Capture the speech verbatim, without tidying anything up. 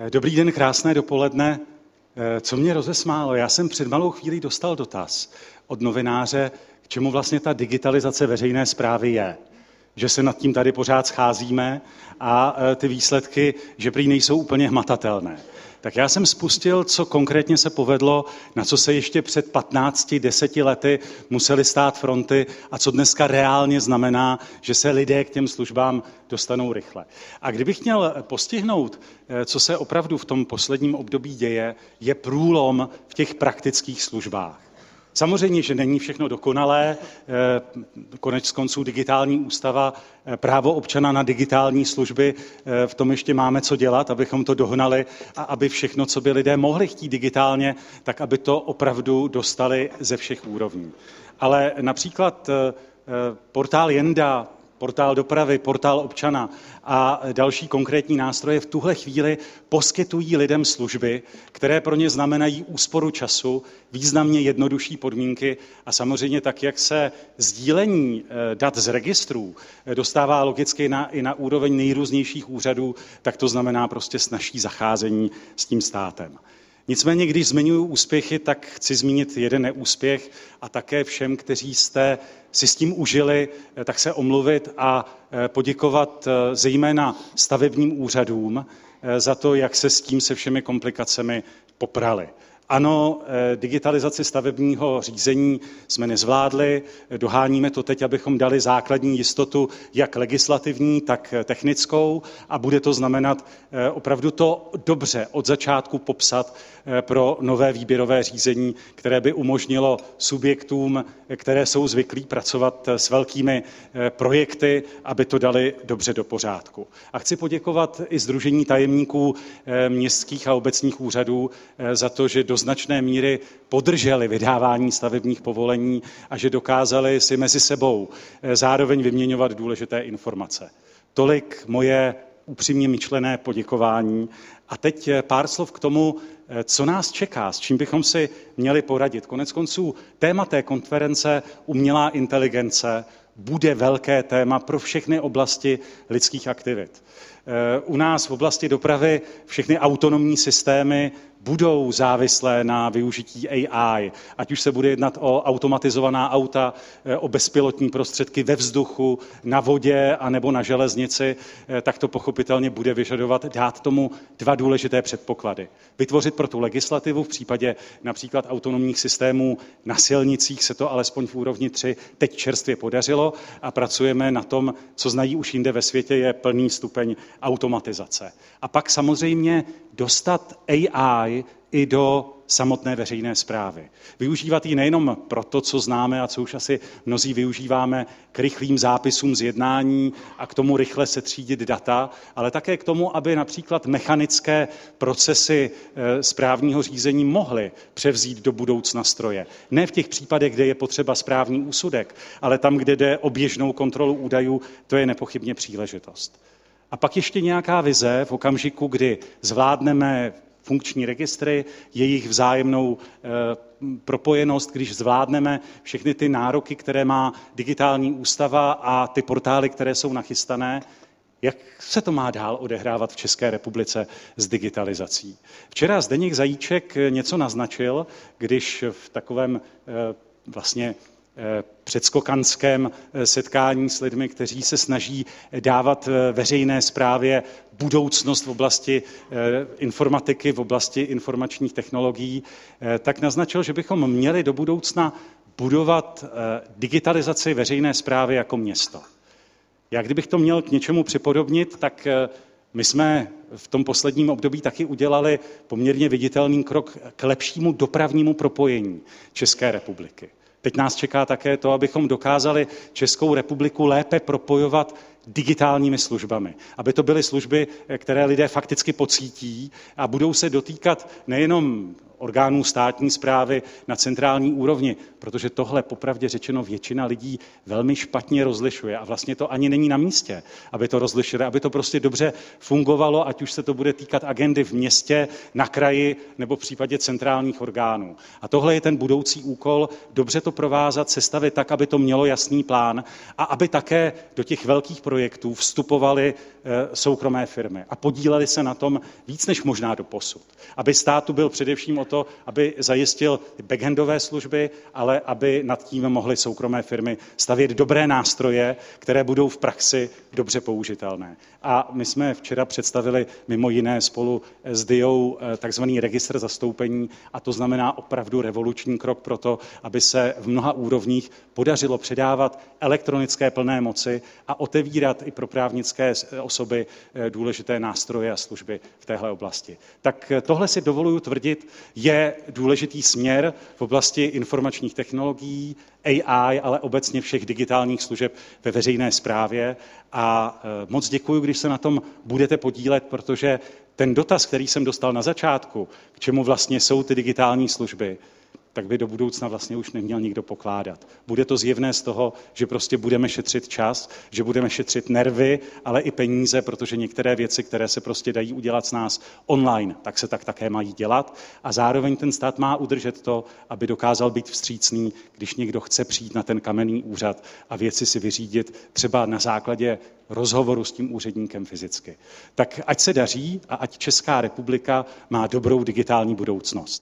Dobrý den, krásné dopoledne. Co mě rozesmálo, já jsem před malou chvílí dostal dotaz od novináře, k čemu vlastně ta digitalizace veřejné správy je. Že se nad tím tady pořád scházíme a ty výsledky, že prý nejsou úplně hmatatelné. Tak já jsem spustil, co konkrétně se povedlo, na co se ještě před patnácti, deseti lety museli stát fronty a co dneska reálně znamená, že se lidé k těm službám dostanou rychle. A kdybych měl postihnout, co se opravdu v tom posledním období děje, je průlom v těch praktických službách. Samozřejmě, že není všechno dokonalé, konec konců digitální ústava, právo občana na digitální služby, v tom ještě máme co dělat, abychom to dohnali a aby všechno, co by lidé mohli chtít digitálně, tak aby to opravdu dostali ze všech úrovní. Ale například portál Jenda, portál dopravy, portál občana a další konkrétní nástroje v tuhle chvíli poskytují lidem služby, které pro ně znamenají úsporu času, významně jednodušší podmínky a samozřejmě tak, jak se sdílení dat z registrů dostává logicky na, i na úroveň nejrůznějších úřadů, tak to znamená prostě snazší zacházení s tím státem. Nicméně, když zmiňuji úspěchy, tak chci zmínit jeden neúspěch a také všem, kteří jste si s tím užili, tak se omluvit a poděkovat zejména stavebním úřadům za to, jak se s tím se všemi komplikacemi poprali. Ano, digitalizaci stavebního řízení jsme nezvládli, doháníme to teď, abychom dali základní jistotu jak legislativní, tak technickou a bude to znamenat opravdu to dobře od začátku popsat pro nové výběrové řízení, které by umožnilo subjektům, které jsou zvyklí pracovat s velkými projekty, aby to dali dobře do pořádku. A chci poděkovat i Sdružení tajemníků městských a obecních úřadů za to, že do značné míry podrželi vydávání stavebních povolení a že dokázali si mezi sebou zároveň vyměňovat důležité informace. Tolik moje upřímně myšlené poděkování. A teď pár slov k tomu, co nás čeká, s čím bychom si měli poradit. Koneckonců téma té konference umělá inteligence bude velké téma pro všechny oblasti lidských aktivit. U nás v oblasti dopravy všechny autonomní systémy budou závislé na využití A I, ať už se bude jednat o automatizovaná auta, o bezpilotní prostředky ve vzduchu, na vodě anebo na železnici, tak to pochopitelně bude vyžadovat dát tomu dva důležité předpoklady. Vytvořit pro tu legislativu v případě například autonomních systémů na silnicích se to alespoň v úrovni tři teď čerstvě podařilo a pracujeme na tom, co znají už jinde ve světě, je plný stupeň automatizace. A pak samozřejmě dostat A I i do samotné veřejné správy. Využívat ji nejenom pro to, co známe a co už asi mnozí využíváme k rychlým zápisům z jednání a k tomu rychle setřídit data, ale také k tomu, aby například mechanické procesy správního řízení mohly převzít do budoucna stroje. Ne v těch případech, kde je potřeba správní úsudek, ale tam, kde jde o běžnou kontrolu údajů, to je nepochybně příležitost. A pak ještě nějaká vize v okamžiku, kdy zvládneme funkční registry, jejich vzájemnou e, propojenost, když zvládneme všechny ty nároky, které má digitální ústava a ty portály, které jsou nachystané, jak se to má dál odehrávat v České republice s digitalizací. Včera Zdeněk Zajíček něco naznačil, když v takovém e, vlastně předskokanském setkání s lidmi, kteří se snaží dávat veřejné správě budoucnost v oblasti informatiky, v oblasti informačních technologií, tak naznačil, že bychom měli do budoucna budovat digitalizaci veřejné správy jako město. Já kdybych to měl k něčemu připodobnit, tak my jsme v tom posledním období taky udělali poměrně viditelný krok k lepšímu dopravnímu propojení České republiky. Teď nás čeká také to, abychom dokázali Českou republiku lépe propojovat digitálními službami. Aby to byly služby, které lidé fakticky pocítí a budou se dotýkat nejenom orgánů státní správy na centrální úrovni, protože tohle popravdě řečeno většina lidí velmi špatně rozlišuje a vlastně to ani není na místě, aby to rozlišili, aby to prostě dobře fungovalo, ať už se to bude týkat agendy v městě, na kraji nebo v případě centrálních orgánů. A tohle je ten budoucí úkol, dobře to provázat, sestavit tak, aby to mělo jasný plán a aby také do těch velkých projektů vstupovaly e, soukromé firmy a podílely se na tom víc než možná doposud. Aby státu byl především o to, aby zajistil backendové služby, ale aby nad tím mohly soukromé firmy stavět dobré nástroje, které budou v praxi dobře použitelné. A my jsme včera představili mimo jiné spolu s Diou takzvaný registr zastoupení a to znamená opravdu revoluční krok pro to, aby se v mnoha úrovních podařilo předávat elektronické plné moci a otevírat i pro právnické osoby důležité nástroje a služby v téhle oblasti. Tak tohle si dovoluji tvrdit, je důležitý směr v oblasti informačních technologií, A I, ale obecně všech digitálních služeb ve veřejné správě. A moc děkuji, když se na tom budete podílet, protože ten dotaz, který jsem dostal na začátku, k čemu vlastně jsou ty digitální služby, tak by do budoucna vlastně už neměl nikdo pokládat. Bude to zjevné z toho, že prostě budeme šetřit čas, že budeme šetřit nervy, ale i peníze, protože některé věci, které se prostě dají udělat s nás online, tak se tak také mají dělat. A zároveň ten stát má udržet to, aby dokázal být vstřícný, když někdo chce přijít na ten kamenný úřad a věci si vyřídit třeba na základě rozhovoru s tím úředníkem fyzicky. Tak ať se daří a ať Česká republika má dobrou digitální budoucnost.